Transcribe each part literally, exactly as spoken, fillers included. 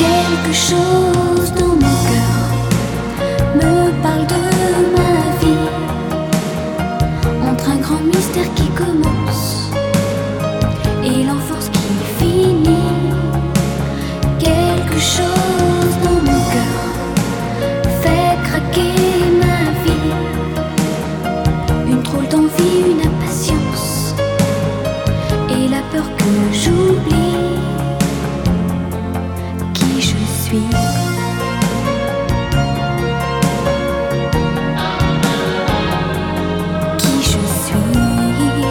Quelque chose dans mon cœur me parle de ma vie, entre un grand mystère qui commence et l'enfance qui finit. Quelque chose dans mon cœur fait craquer ma vie, une drôle d'envie, une impatience et la peur que j'oublie qui je suis. Qui je suis.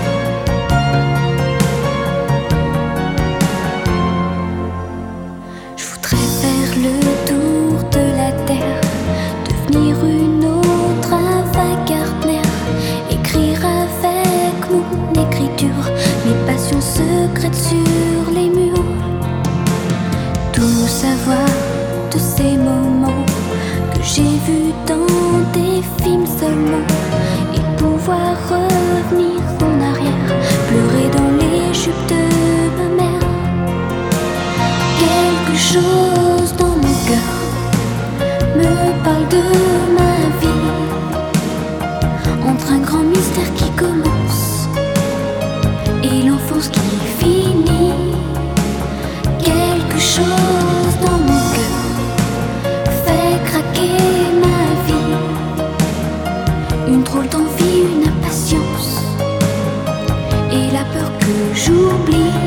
Je voudrais faire le tour de la terre, devenir une autre Ava Gardner, écrire avec mon écriture mes passions secrètes sur les murs, tout savoir de ces moments que j'ai vus dans des films seulement, et pouvoir revenir en arrière, pleurer dans les jupes de ma mère. Quelque chose dans mon cœur me parle de ma vie, entre un grand mystère qui commence et l'enfance qui finit. Quelque chose dans mon cœur fait craquer ma vie, une drôle d'envie, une impatience et la peur que j'oublie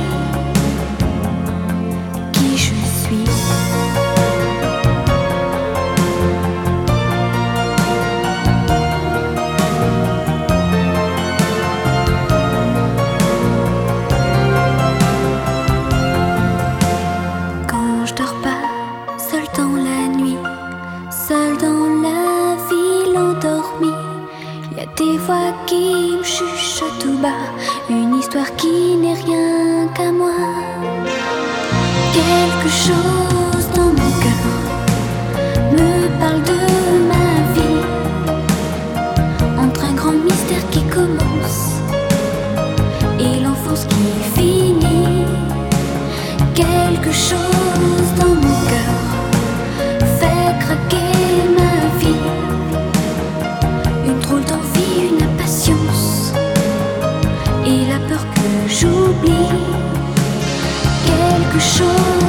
qui je suis. Quand je dors pas, seul dans la nuit, seul dans la ville endormie, il y a des voix qui me chuchotent tout bas, une histoire qui n'est rien qu'à moi. Quelque chose dans mon cœur me parle de ma vie, entre un grand mystère qui commence et l'enfance qui finit. Quelque chose dans mon cœur fait craquer ma vie, une drôle d'envie, une impatience et la peur que j'oublie. Quelque chose